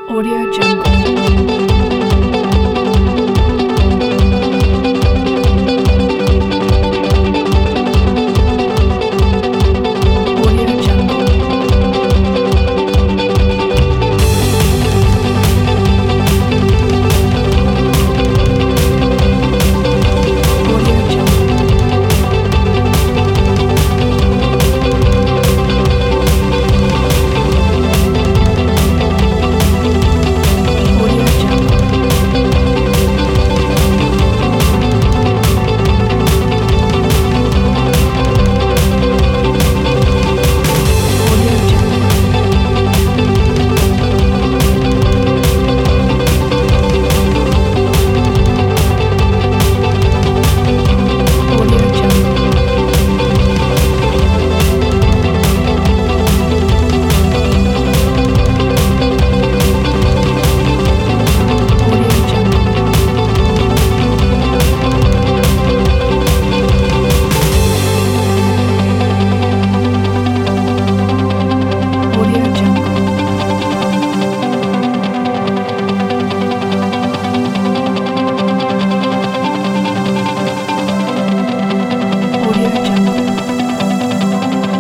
Audio Jungle. Audio Jungle. Audio Jungle. Audio Jungle. Audio Jungle. Audio Jungle. Audio Jungle. Audio Jungle. Audio Jungle.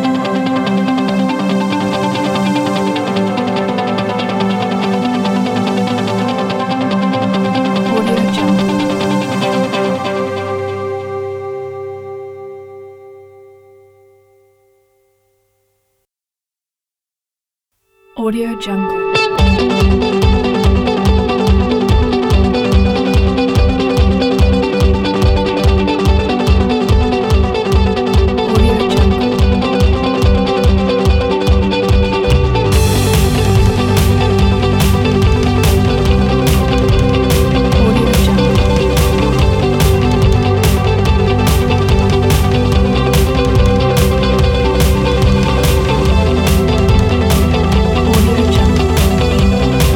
Audio Jungle. Audio Jungle. Audio Jungle. Audio Jungle. Audio Jungle.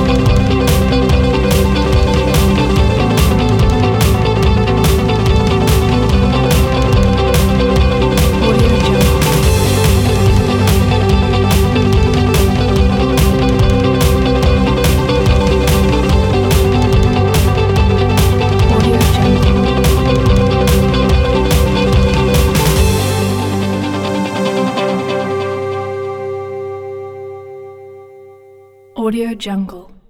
Audio Jungle. Audio Jungle. Audio Jungle.